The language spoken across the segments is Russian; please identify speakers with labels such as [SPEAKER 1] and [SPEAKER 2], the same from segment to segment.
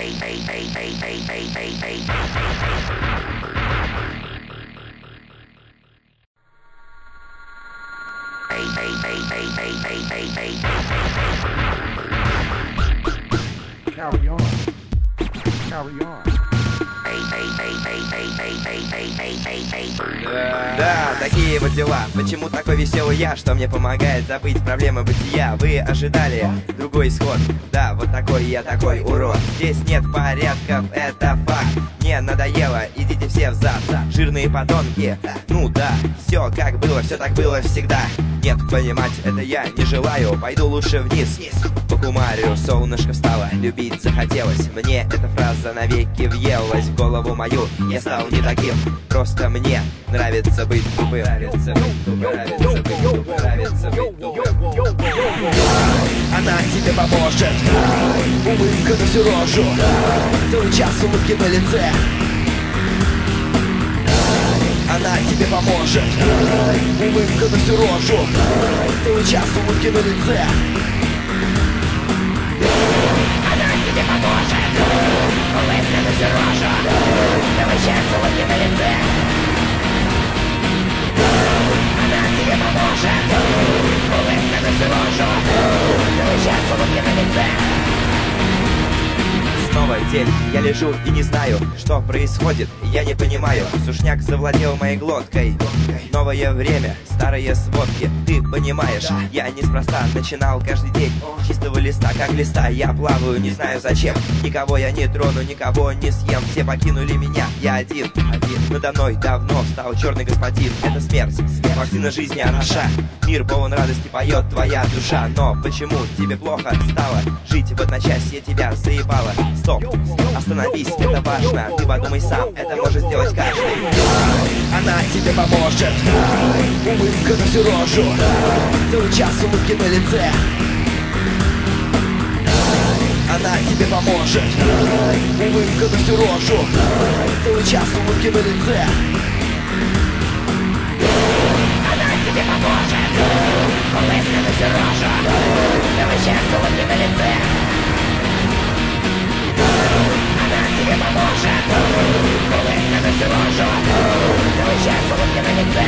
[SPEAKER 1] Carry on. Carry on.
[SPEAKER 2] Да, такие вот дела. Почему такой веселый я, что мне помогает забыть проблемы бытия? Вы ожидали другой исход? Да, вот такой я такой урод. Здесь нет порядков, это факт. Мне надоело, идите все в зад. Жирные подонки, ну да, все как было, все так было всегда. Нет, понимать это я не желаю. Пойду лучше вниз, по кумарию. Солнышко встало, любить захотелось. Мне эта фраза навеки въелась в голову мою. Я стал не таким, просто мне нравится быть тупым. Нравится быть тупым, нравится быть тупым, нравится быть тупым.
[SPEAKER 3] Она тебе поможет, улыбка на всю рожу, целый час улыбки на лице. Она тебе поможет, улыбка на всю рожу, целый час улыбки на лице. Она тебе поможет, улыбка на всю рожу, целый час улыбки на лице. Она тебе поможет, улыбка на всю рожу, целый час улыбки на лице.
[SPEAKER 2] Снова день, я лежу и не знаю, что происходит, я не понимаю. Сушняк завладел моей глоткой. Новое время, старые сводки, ты понимаешь, я неспроста начинал каждый день с чистого листа, как листа. Я плаваю, не знаю зачем, никого я не трону, никого не съем. Все покинули меня, я один. Надо мной давно встал черный господин. Это смерть, вакцина жизни оноша. Мир полон радости, поет твоя душа. Но почему тебе плохо стало? Жить в одночасье тебя заебало. Стоп, остановись, это важно. Ты подумай сам, это может сделать каждый.
[SPEAKER 3] Она тебе поможет, улыбка на всю рожу, целый час улыбки на лице. Она тебе поможет, улыбка на всю рожу, целый час улыбки на лице. Она тебе поможет, улыбка на всю рожу, целый час улыбки на лице. Она тебе поможет, улыбка на всю рожу, целый час улыбки на лице.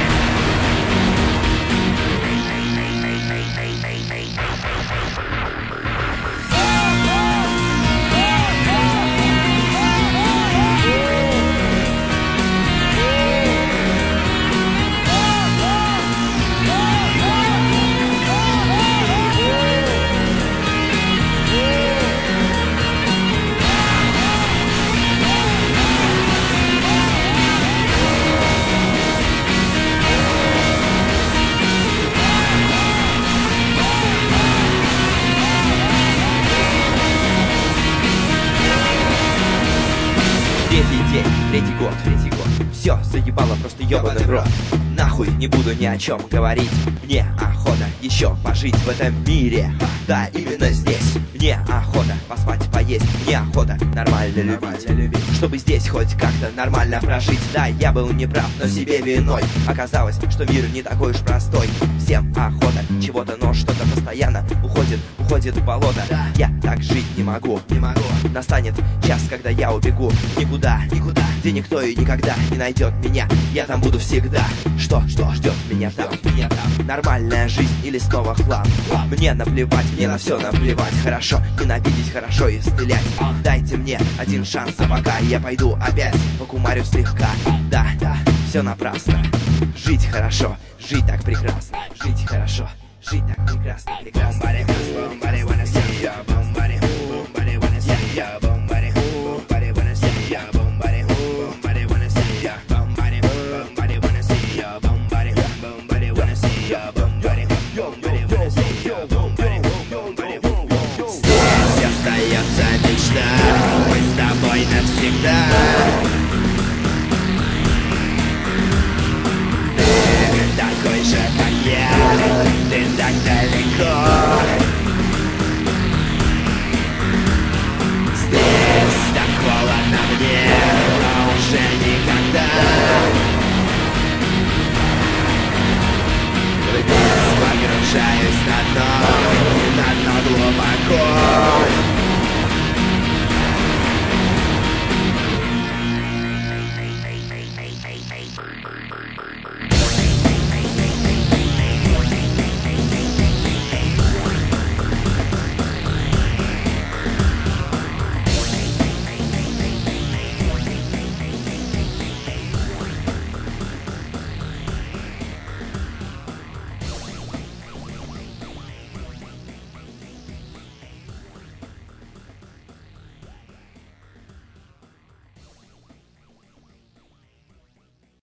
[SPEAKER 2] Третий год. Все, заебало просто ебаный в рот. Нахуй не буду ни о чем говорить. Мне охота еще пожить в этом мире. Да, именно здесь. Мне охота поспать, поесть. Мне охота нормально любить. Чтобы здесь хоть как-то нормально прожить. Да, я был неправ, но себе виной оказалось, что мир не такой уж простой. Всем охота чего-то, но что-то постоянно уходит в болото. Я так жить не могу. Настанет час, когда я убегу никуда, где никто и никогда не найдет меня. Я там буду всегда. Что ждет меня там? Нормальная жизнь или снова хлам? Мне наплевать, мне на все наплевать. Хорошо ненавидеть, хорошо и стрелять. Дайте мне один шанс, а пока я пойду опять покумарю слегка. Да, все напрасно. Жить хорошо, жить так прекрасно. Жить хорошо, жить так прекрасно.